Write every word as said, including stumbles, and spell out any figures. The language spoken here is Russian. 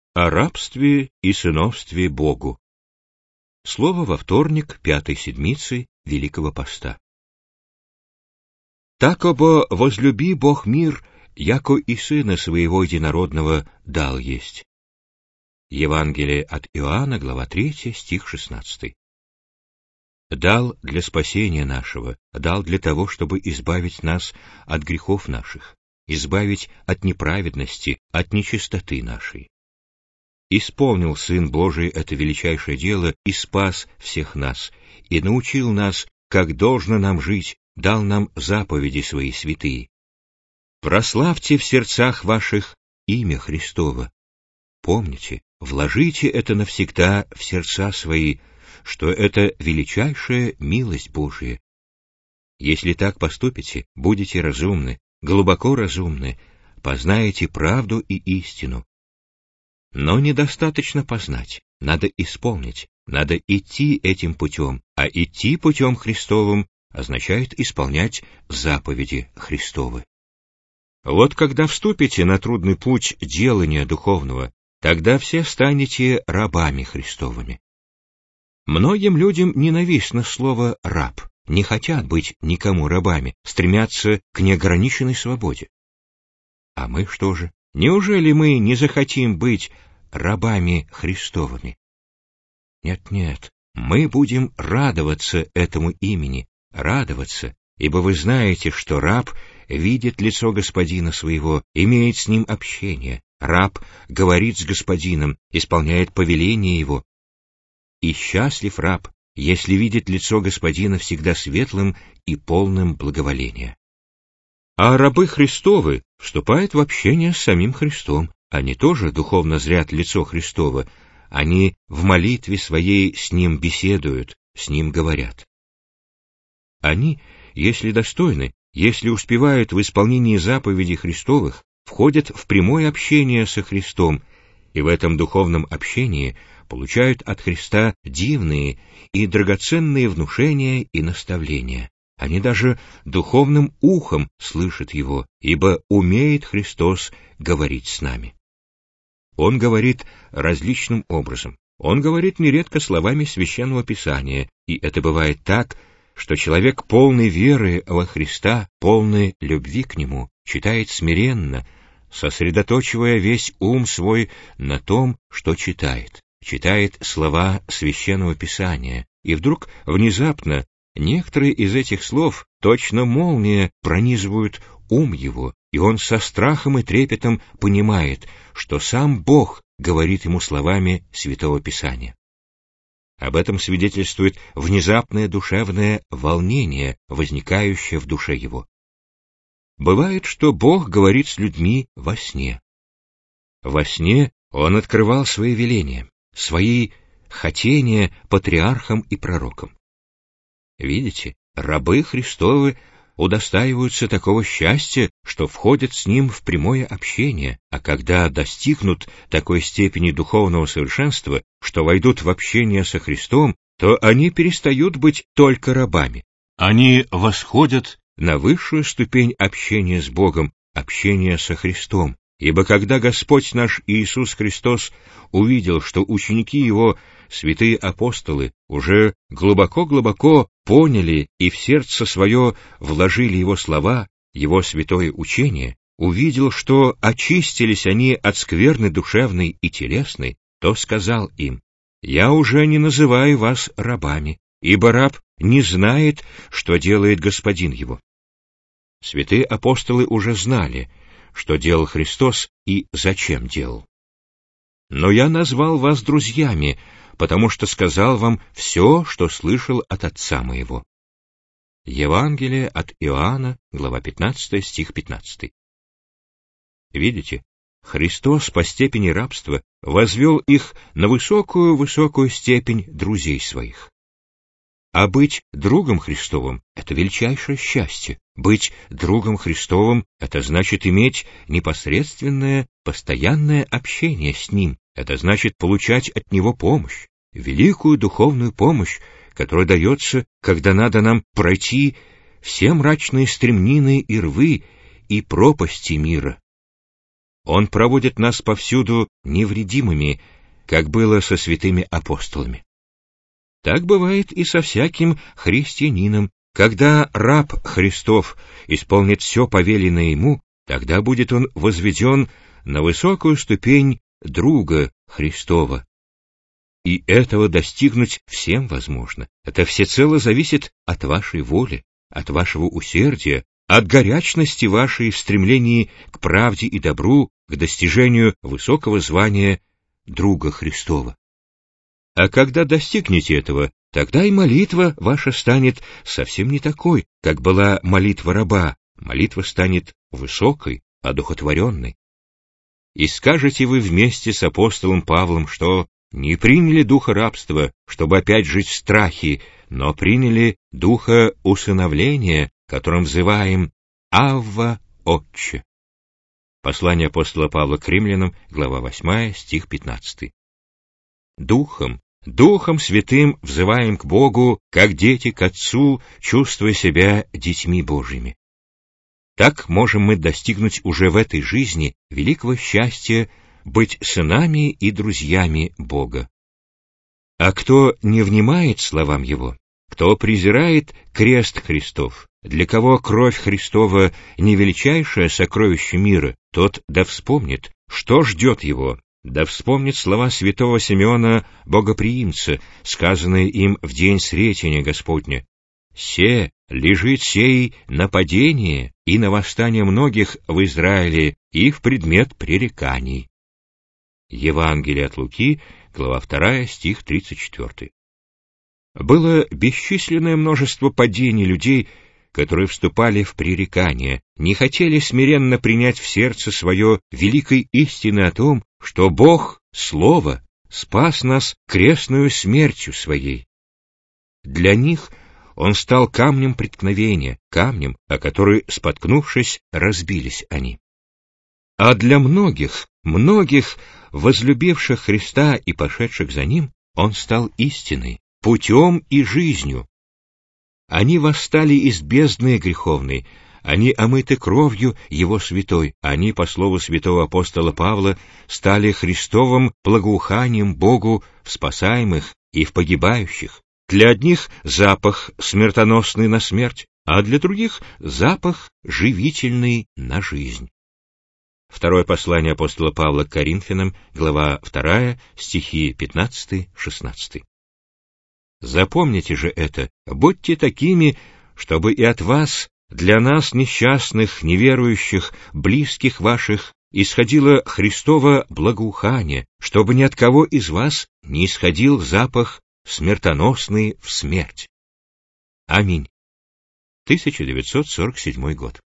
О рабстве и сыновстве Богу. Слово во вторник пятой седмицы Великого Поста. «Такобо возлюби Бог мир, яко и Сына Своего Единородного дал есть». Евангелие от Иоанна, глава третья, стих шестнадцатый. «Дал для спасения нашего, дал для того, чтобы избавить нас от грехов наших, избавить от неправедности, от нечистоты нашей. Исполнил Сын Божий это величайшее дело и спас всех нас, и научил нас, как должно нам жить, дал нам заповеди Свои святые. Прославьте в сердцах ваших имя Христово. Помните, вложите это навсегда в сердца свои, что это величайшая милость Божия. Если так поступите, будете разумны, глубоко разумны, познаете правду и истину. Но недостаточно познать, надо исполнить, надо идти этим путем, а идти путем Христовым означает исполнять заповеди Христовы. Вот когда вступите на трудный путь делания духовного, тогда все станете рабами Христовыми. Многим людям ненавистно слово «раб», не хотят быть никому рабами, стремятся к неограниченной свободе. А мы что же? Неужели мы не захотим быть рабами Христовыми? Нет-нет, мы будем радоваться этому имени, радоваться, ибо вы знаете, что раб видит лицо господина своего, имеет с ним общение, раб говорит с господином, исполняет повеление его. И счастлив раб, если видит лицо господина всегда светлым и полным благоволения. А рабы Христовы вступают в общение с самим Христом. Они тоже духовно зрят лицо Христово. Они в молитве своей с Ним беседуют, с Ним говорят. Они, если достойны, если успевают в исполнении заповедей Христовых, входят в прямое общение со Христом, и в этом духовном общении получают от Христа дивные и драгоценные внушения и наставления. Они даже духовным ухом слышат Его, ибо умеет Христос говорить с нами. Он говорит различным образом. Он говорит нередко словами Священного Писания, и это бывает так, что человек полный веры во Христа, полный любви к Нему, читает смиренно, сосредоточивая весь ум свой на том, что читает, читает слова Священного Писания, и вдруг внезапно некоторые из этих слов, точно молния, пронизывают ум его, и он со страхом и трепетом понимает, что сам Бог говорит ему словами Святого Писания. Об этом свидетельствует внезапное душевное волнение, возникающее в душе его. Бывает, что Бог говорит с людьми во сне. Во сне Он открывал свои веления, свои хотения патриархам и пророкам. Видите, рабы Христовы удостаиваются такого счастья, что входят с Ним в прямое общение, а когда достигнут такой степени духовного совершенства, что войдут в общение со Христом, то они перестают быть только рабами. Они восходят на высшую ступень общения с Богом, общения со Христом, ибо когда Господь наш Иисус Христос увидел, что ученики Его, святые апостолы, уже глубоко-глубоко поняли и в сердце свое вложили Его слова, Его святое учение, увидел, что очистились они от скверны душевной и телесной, то сказал им: «Я уже не называю вас рабами, ибо раб не знает, что делает господин его». Святые апостолы уже знали, что делал Христос и зачем делал. «Но я назвал вас друзьями, потому что сказал вам все, что слышал от Отца моего». Евангелие от Иоанна, глава пятнадцатая, стих пятнадцатый. Видите, Христос по степени рабства возвел их на высокую-высокую степень друзей своих. А быть другом Христовым — это величайшее счастье. Быть другом Христовым — это значит иметь непосредственное, постоянное общение с Ним. Это значит получать от Него помощь, великую духовную помощь, которая дается, когда надо нам пройти все мрачные стремнины и рвы и пропасти мира. Он проводит нас повсюду невредимыми, как было со святыми апостолами. Так бывает и со всяким христианином. Когда раб Христов исполнит все повеленное ему, тогда будет он возведен на высокую ступень друга Христова. И этого достигнуть всем возможно. Это всецело зависит от вашей воли, от вашего усердия, от горячности вашей в стремлении к правде и добру, к достижению высокого звания друга Христова. А когда достигнете этого, тогда и молитва ваша станет совсем не такой, как была молитва раба. Молитва станет высокой, одухотворенной. И скажете вы вместе с апостолом Павлом, что не приняли духа рабства, чтобы опять жить в страхе, но приняли духа усыновления, которым взываем «Авва, Отче». Послание апостола Павла к римлянам, глава восьмая, стих пятнадцатый. Духом, Духом Святым взываем к Богу, как дети к Отцу, чувствуя себя детьми Божьими. Так можем мы достигнуть уже в этой жизни великого счастья быть сынами и друзьями Бога. А кто не внимает словам Его, кто презирает крест Христов, для кого кровь Христова не величайшее сокровище мира, тот да вспомнит, что ждет его, да вспомнит слова святого Симеона Богоприимца, сказанные им в день сретения Господня. «Се лежит сей на падение и на восстание многих в Израиле и в предмет пререканий». Евангелие от Луки, глава вторая, стих тридцать четвёртый. Было бесчисленное множество падений людей, которые вступали в пререкания, не хотели смиренно принять в сердце свое великой истины о том, что Бог, Слово, спас нас крестную смертью Своей. Для них Он стал камнем преткновения, камнем, о который, споткнувшись, разбились они. А для многих, многих, возлюбивших Христа и пошедших за Ним, Он стал истиной, путем и жизнью. Они восстали из бездны греховной, они омыты кровью Его святой, они, по слову святого апостола Павла, стали Христовым благоуханием Богу в спасаемых и в погибающих. Для одних запах смертоносный на смерть, а для других запах живительный на жизнь. Второе послание апостола Павла к Коринфянам, глава вторая, стихи пятнадцатый-шестнадцатый. Запомните же это, будьте такими, чтобы и от вас, для нас, несчастных, неверующих, близких ваших, исходило Христово благоухание, чтобы ни от кого из вас не исходил запах смертоносный в смерть. Аминь. тысяча девятьсот сорок седьмой год.